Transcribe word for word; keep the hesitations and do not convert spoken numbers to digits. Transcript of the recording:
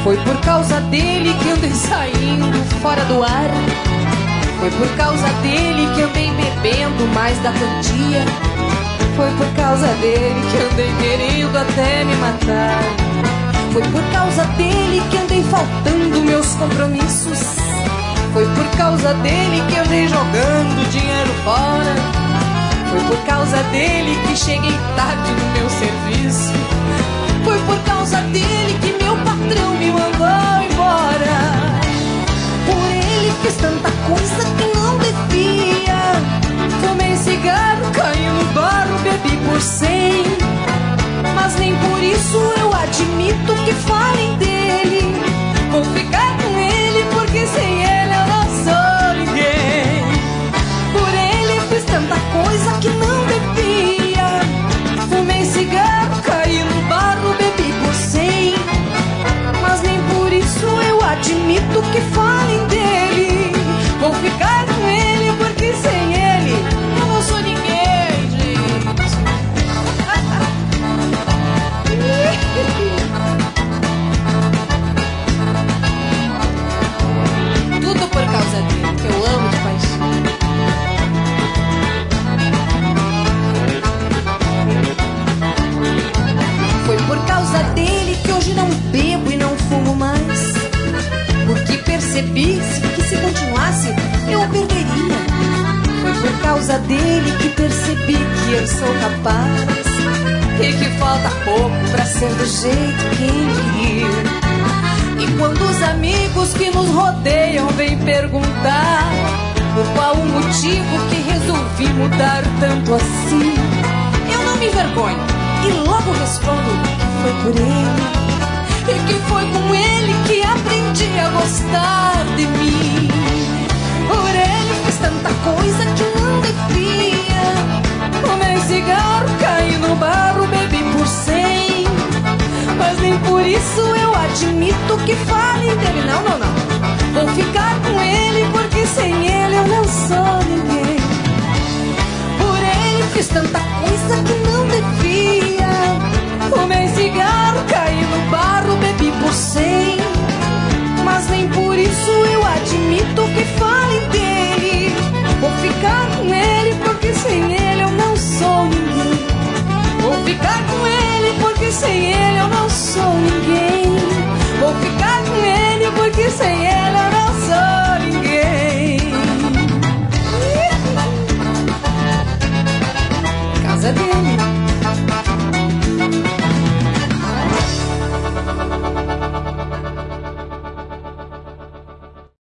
Foi por causa dele que andei saindo fora do ar. Foi por causa dele que andei bebendo mais da quantia. Foi por causa dele que andei querendo até me matar. Foi por causa dele que andei faltando meus compromissos. Foi por causa dele que andei jogando dinheiro fora. Foi por causa dele que cheguei tarde no meu serviço. Foi por causa dele que meu patrão me mandou embora. Por ele fiz tanta coisa que não devia. Fumei cigarro, caí no barro, bebi por cem. Mas nem por isso eu admito que falem dele. Vou ficar com ele porque sem ele eu não sou ninguém. Por ele fiz tanta coisa que não devia. Fumei cigarro, caí no barro, bebi por cem. Mas nem por isso eu admito que falem dele. Vou ficar com ele porque sem ele eu não sou ninguém, gente. Tudo por causa dele, que eu amo de paixão. Foi por causa dele que hoje não bebo e não fumo mais. Porque percebi que se continuasse eu perderia. Foi por causa dele que percebi que eu sou capaz e que falta pouco pra ser do jeito que ele queria. E quando os amigos que nos rodeiam vêm perguntar por qual o motivo que resolvi mudar tanto assim, eu não me envergonho e logo respondo que foi por ele. E que foi com ele que aprendi a gostar de mim. Por ele fiz tanta coisa que não devia. Fumei cigarro, caí no barro, bebi por cem. Mas nem por isso eu admito que falem dele. Não, não, não. Vou ficar com ele porque sem ele eu não sou ninguém. Por ele fiz tanta coisa que não devia. Fumei cigarro, caí no barro, bebi por cem. Mas nem por isso eu admito que falem dele. Vou ficar com ele porque sem ele eu não sou ninguém. Vou ficar com ele porque sem ele eu não sou